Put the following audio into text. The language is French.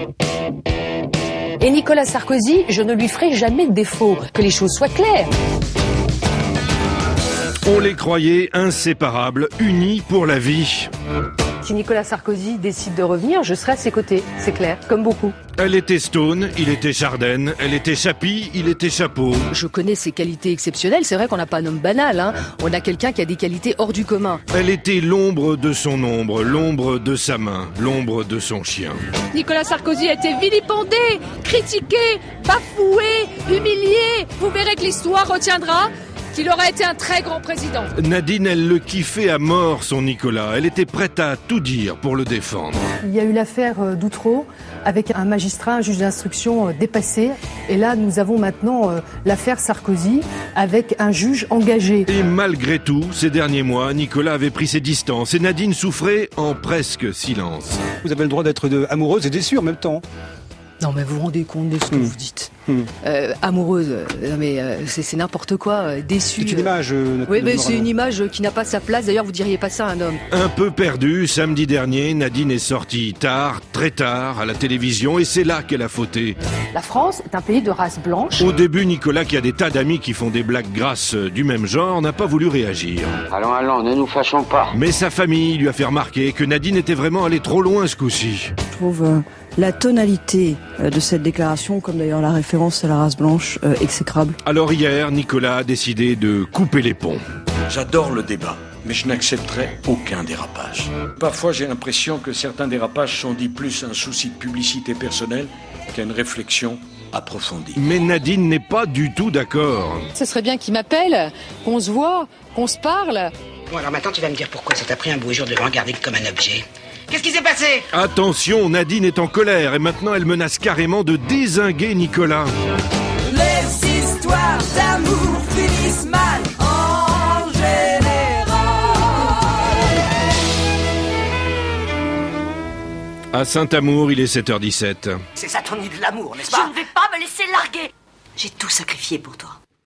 Et Nicolas Sarkozy, je ne lui ferai jamais de défaut, que les choses soient claires. On les croyait inséparables, unis pour la vie. Si Nicolas Sarkozy décide de revenir, je serai à ses côtés, c'est clair, comme beaucoup. Elle était Stone, il était Chardenne, elle était Chapi, il était Chapeau. Je connais ses qualités exceptionnelles, c'est vrai qu'on n'a pas un homme banal, hein. On a quelqu'un qui a des qualités hors du commun. Elle était l'ombre de son ombre, l'ombre de sa main, l'ombre de son chien. Nicolas Sarkozy a été vilipendé, critiqué, bafoué, humilié. Vous verrez que l'histoire retiendra qu'il aurait été un très grand président. Nadine, elle le kiffait à mort, son Nicolas. Elle était prête à tout dire pour le défendre. Il y a eu l'affaire d'Outreau avec un magistrat, un juge d'instruction dépassé. Et là, nous avons maintenant l'affaire Sarkozy avec un juge engagé. Et malgré tout, ces derniers mois, Nicolas avait pris ses distances et Nadine souffrait en presque silence. Vous avez le droit d'être amoureuse et déçue en même temps. Non mais vous vous rendez compte de ce que vous dites. Amoureuse, non mais c'est n'importe quoi, déçue. C'est une image. Oui, mais c'est une image qui n'a pas sa place. D'ailleurs, vous diriez pas ça à un homme. Un peu perdu, samedi dernier, Nadine est sortie tard, très tard, à la télévision, et c'est là qu'elle a fauté. La France est un pays de race blanche. Au début, Nicolas, qui a des tas d'amis qui font des blagues grasses du même genre, n'a pas voulu réagir. Allons, ne nous fâchons pas. Mais sa famille lui a fait remarquer que Nadine était vraiment allée trop loin ce coup-ci. Je trouve la tonalité de cette déclaration, comme d'ailleurs la référence à la race blanche, exécrable. Alors hier, Nicolas a décidé de couper les ponts. J'adore le débat, mais je n'accepterai aucun dérapage. Parfois, j'ai l'impression que certains dérapages sont dits plus un souci de publicité personnelle qu'une réflexion approfondie. Mais Nadine n'est pas du tout d'accord. Ce serait bien qu'il m'appelle, qu'on se voit, qu'on se parle. Bon, alors maintenant, tu vas me dire pourquoi ça t'a pris un beau jour de le regarder comme un objet. Qu'est-ce qui s'est passé? Attention, Nadine est en colère et maintenant elle menace carrément de dézinguer Nicolas. Les histoires d'amour finissent mal en général. À Saint-Amour, il est 7h17. C'est ça ton nid de l'amour, n'est-ce pas? Je ne vais pas me laisser larguer. J'ai tout sacrifié pour toi.